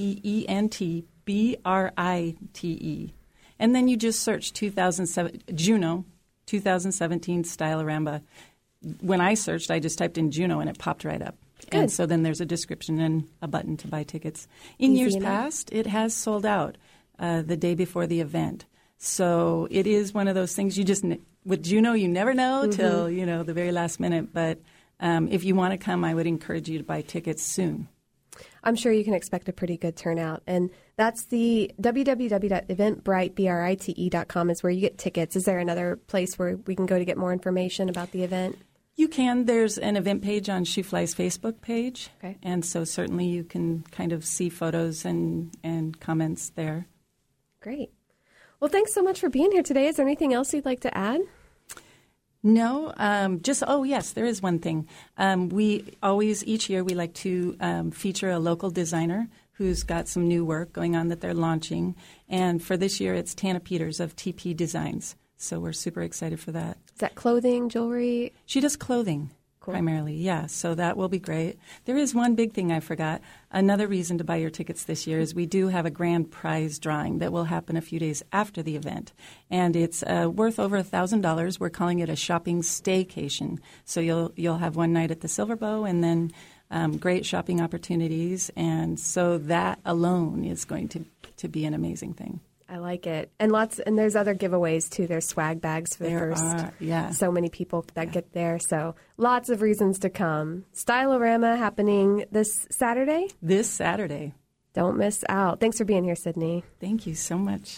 EVENTBRITE. And then you just search Juneau 2017 Stylorama. When I searched, I just typed in Juneau and it popped right up. Good. And so then there's a description and a button to buy tickets. In years past, it has sold out the day before the event. So it is one of those things with Juneau, you never know till, the very last minute. But if you want to come, I would encourage you to buy tickets soon. I'm sure you can expect a pretty good turnout. And that's the www.eventbrite.com is where you get tickets. Is there another place where we can go to get more information about the event? You can. There's an event page on Shoefly's Facebook page. Okay. And so certainly you can kind of see photos and comments there. Great. Well, thanks so much for being here today. Is there anything else you'd like to add? No, yes, there is one thing. Each year we like to feature a local designer who's got some new work going on that they're launching. And for this year, it's Tana Peters of TP Designs. So we're super excited for that. Is that clothing, jewelry? She does clothing. Cool. Primarily, yeah. So that will be great. There is one big thing I forgot. Another reason to buy your tickets this year is we do have a grand prize drawing that will happen a few days after the event. And it's worth over $1,000. We're calling it a shopping staycation. So you'll have one night at the Silver Bow and then great shopping opportunities. And so that alone is going to be an amazing thing. I like it. And there's other giveaways too. There's swag bags for the first so many people that get there. So lots of reasons to come. Stylorama happening this Saturday? This Saturday. Don't miss out. Thanks for being here, Sydney. Thank you so much.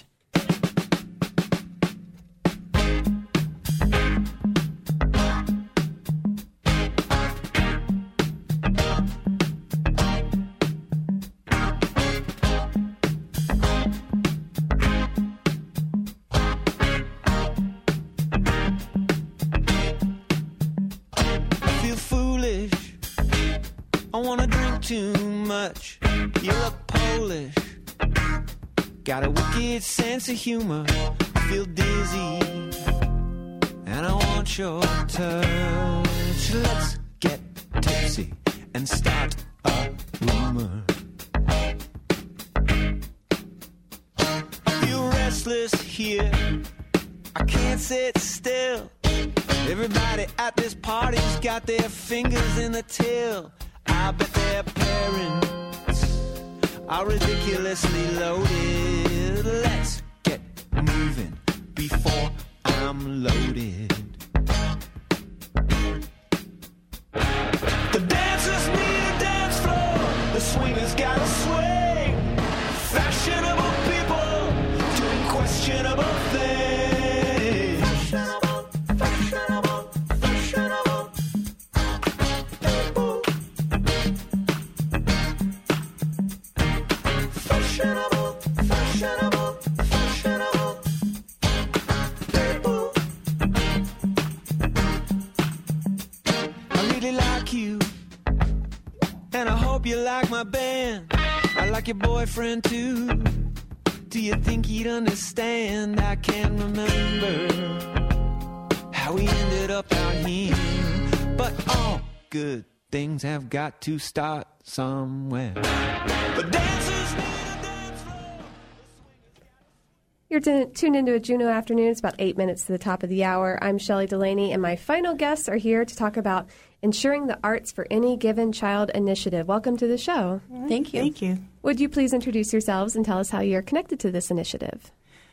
too much. You look Polish. Got a wicked sense of humor. I feel dizzy, and I want your touch. Let's get tipsy and start a rumor. Feel restless here. I can't sit still. Everybody at this party's got their fingers in the till. I bet their parents are ridiculously loaded. Let's get moving before I'm loaded. The dancers need a dance floor. The swingers gotta swing. Fashionable people doing questionable things. Fashionable, fashionable, fashionable people. Fashionable, fashionable, fashionable people. I really like you, and I hope you like my band. I like your boyfriend too. Do you think he'd understand? I can't remember how we ended up out here, but all good things have got to start somewhere. The dancers need a dance floor. You're tuned into a Juno Afternoon. It's about 8 minutes to the top of the hour. I'm Shelley Delaney, and my final guests are here to talk about Ensuring the Arts for Any Given Child initiative. Welcome to the show. Thank you. Thank you. Would you please introduce yourselves and tell us how you're connected to this initiative?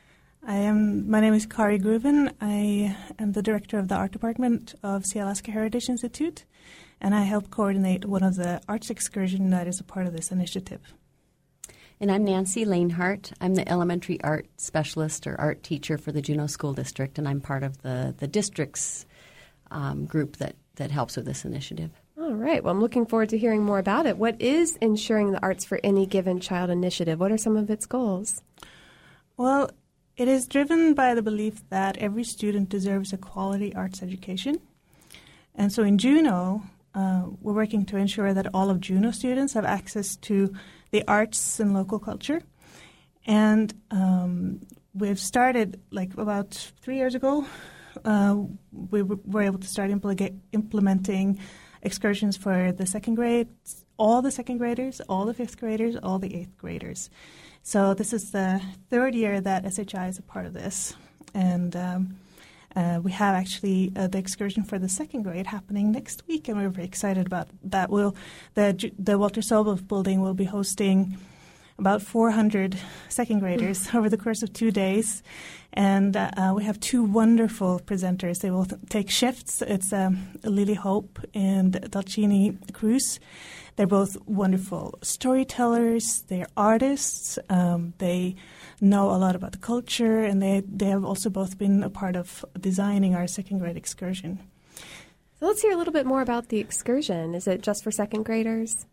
My name is Kari Gruvin. I am the director of the art department of Sealaska Heritage Institute, and I help coordinate one of the arts excursion that is a part of this initiative. And I'm Nancy Lanehart. I'm the elementary art specialist or art teacher for the Juneau School District, and I'm part of the district's group that helps with this initiative. All right. Well, I'm looking forward to hearing more about it. What is Ensuring the Arts for Any Given Child initiative? What are some of its goals? Well, it is driven by the belief that every student deserves a quality arts education. And so in Juneau, we're working to ensure that all of Juneau students have access to the arts and local culture. And we've started, about 3 years ago, we were able to start implementing excursions for the second grade, all the second graders, all the fifth graders, all the eighth graders. So this is the third year that SHI is a part of this. And we have actually the excursion for the second grade happening next week, and we're very excited about that. The Walter Sobel building will be hosting about 400 second graders over the course of 2 days. And we have two wonderful presenters. They will take shifts. It's Lily Hope and Dalcini Cruz. They're both wonderful storytellers. They're artists. They know a lot about the culture, and they have also both been a part of designing our second grade excursion. So let's hear a little bit more about the excursion. Is it just for second graders?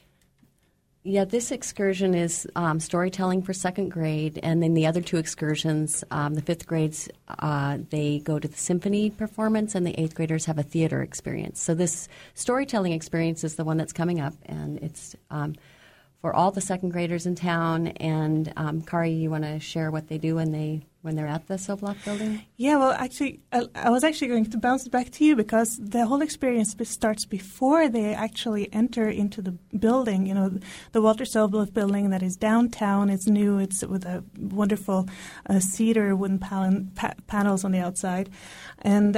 Yeah, this excursion is storytelling for second grade, and then the other two excursions, the fifth grades, they go to the symphony performance, and the eighth graders have a theater experience. So this storytelling experience is the one that's coming up, and it's for all the second graders in town. And Kari, you want to share what they do when they're at the Soblock building? Yeah, well, actually, I was actually going to bounce it back to you because the whole experience starts before they actually enter into the building. You know, the Walter Soblock building that is downtown. It's new. It's with a wonderful cedar wooden panels on the outside. And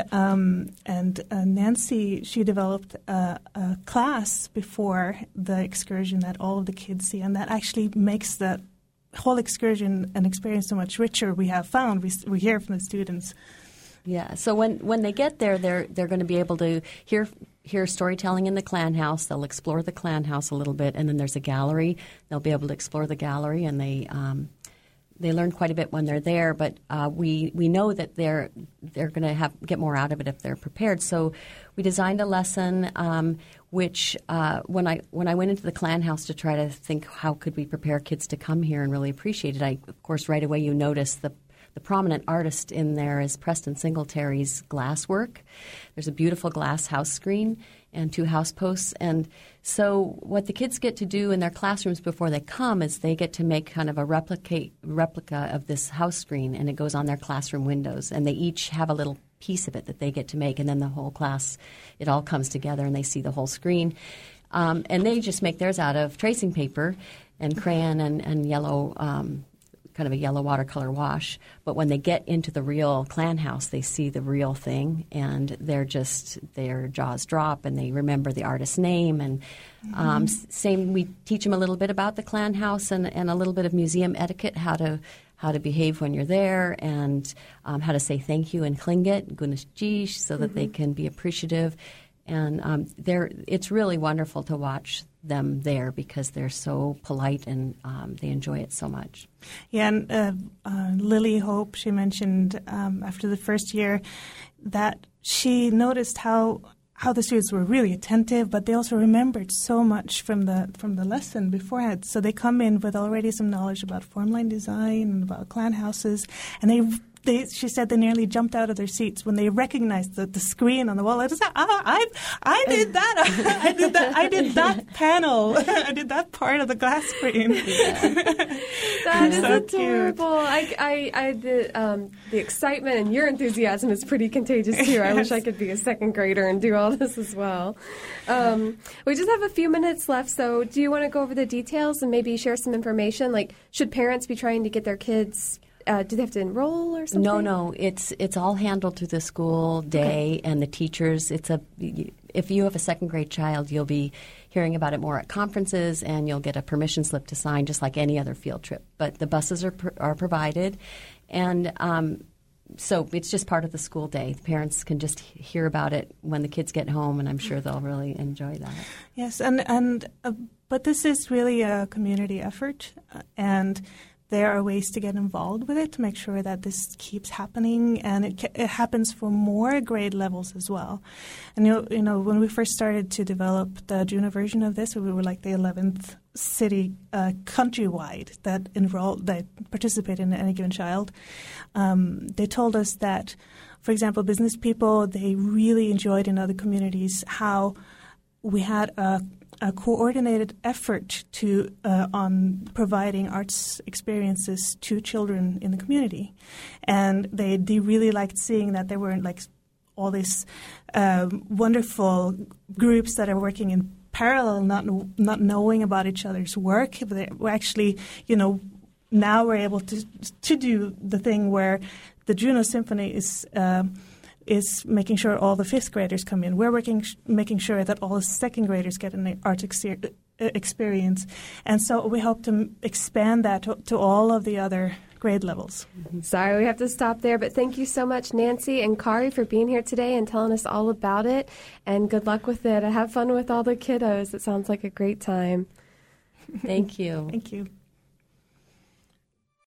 Nancy, she developed a class before the excursion that all of the kids see, and that actually makes the whole excursion an experience so much richer. We have found we hear from the students. Yeah. So when they get there, they're going to be able to hear storytelling in the Clan House. They'll explore the Clan House a little bit, and then there's a gallery. They'll be able to explore the gallery, and they learn quite a bit when they're there. But we know that they're going to get more out of it if they're prepared. So we designed a lesson which when I went into the Clan House to try to think how could we prepare kids to come here and really appreciate it, of course right away you notice the prominent artist in there is Preston Singletary's glass work. There's a beautiful glass house screen, and 2 house posts. And so what the kids get to do in their classrooms before they come is they get to make kind of a replica of this house screen, and it goes on their classroom windows. And they each have a little piece of it that they get to make, and then the whole class, it all comes together and they see the whole screen. And they just make theirs out of tracing paper and crayon and yellow, kind of a yellow watercolor wash. But when they get into the real clan house, they see the real thing, and their jaws drop, and they remember the artist's name. And same, we teach them a little bit about the clan house and a little bit of museum etiquette, how to behave when you're there, and how to say thank you in Tlingit, Gunas Jish, so that they can be appreciative. And it's really wonderful to watch them there because they're so polite and they enjoy it so much. Yeah, and Lily Hope, she mentioned after the first year that she noticed how the students were really attentive, but they also remembered so much from the lesson beforehand. So they come in with already some knowledge about form line design and about clan houses, and she said they nearly jumped out of their seats when they recognized the screen on the wall. I did that. I did that panel. I did that part of the glass screen. That is so adorable. The excitement and your enthusiasm is pretty contagious too. I wish I could be a second grader and do all this as well. We just have a few minutes left, so do you want to go over the details and maybe share some information? Like, should parents be trying to get their kids? Do they have to enroll or something? No. It's all handled through the school day and the teachers. If you have a second grade child, you'll be hearing about it more at conferences, and you'll get a permission slip to sign just like any other field trip. But the buses are provided, and so it's just part of the school day. The parents can just hear about it when the kids get home, and I'm sure they'll really enjoy that. Yes, but this is really a community effort, and there are ways to get involved with it to make sure that this keeps happening, and it happens for more grade levels as well. And you know, when we first started to develop the Juneau version of this, we were like the 11th city countrywide that participated in Any Given Child. They told us that, for example, business people, they really enjoyed in other communities how we had a coordinated effort on providing arts experiences to children in the community, and they really liked seeing that there weren't like all these wonderful groups that are working in parallel, not knowing about each other's work. We're actually, now we're able to do the thing where the Juneau Symphony is making sure all the fifth graders come in. We're making sure that all the second graders get an art experience. And so we hope to expand that to all of the other grade levels. Sorry, we have to stop there, but thank you so much, Nancy and Kari, for being here today and telling us all about it. And good luck with it. Have fun with all the kiddos. It sounds like a great time. Thank you. Thank you.